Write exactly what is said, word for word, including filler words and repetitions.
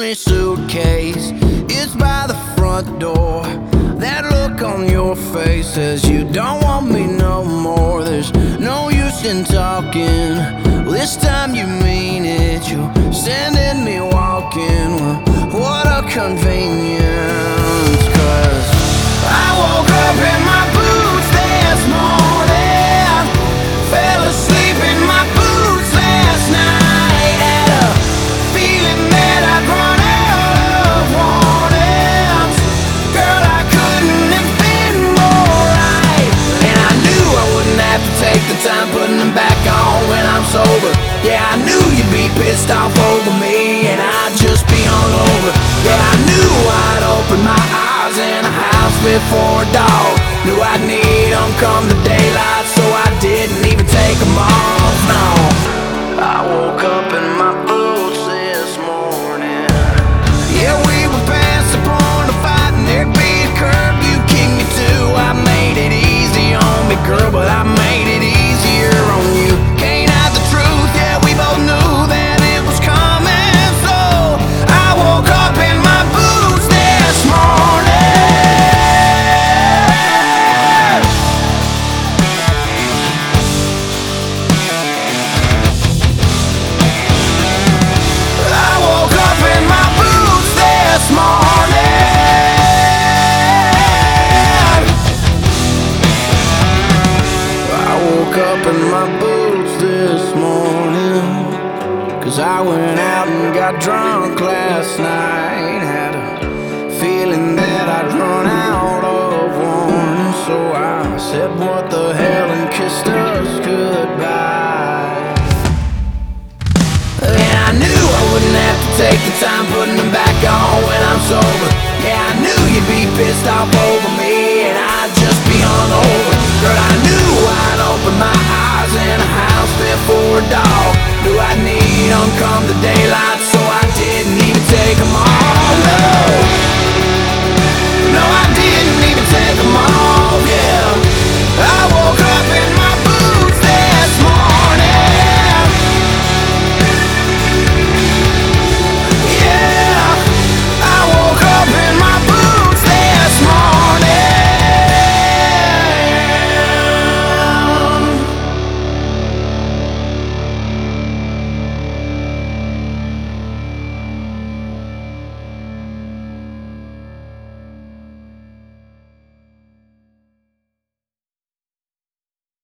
empty suitcase, it's by the front door. That look on your face says you don't want me no more. There's no use in talking, well, this time you mean it. You're sending me walking, well, what a convenience. Cause I woke up in my boots this morning, fell asleep in my boots last night, had a feeling that I'd run out of warnings. Girl, I couldn't have been more right, and I knew I wouldn't have to take the time putting them back on when I'm sober. Yeah, I knew you'd be pissed off over me, and I'd just be hungover. Yeah, I knew I'd open my eyes in a house before dawn. Knew I'd need them come the daylight, so I didn't even take them off, no. I woke up in my boots this morning. Yeah, we were past the point of fighting. There'd be a curb you kicked me to. I made it easy on me, girl, but I made it easier on you. Can't hide the truth, yeah, we both knew that it was coming. So I woke up in my boots this morning. I woke up in my boots this morning. I woke up in my boots this morning, cause I went out and got drunk last night. Had a feeling that I'd run out of warning, so I said what the hell and kissed us goodbye. And I knew I wouldn't have to take the time putting them back on when I'm sober. Yeah, I knew you'd be pissed off over me, and I'd just be hungover. Girl, I knew I'd open my eyes in a house before dawn. Knew I'd need them come the daylight,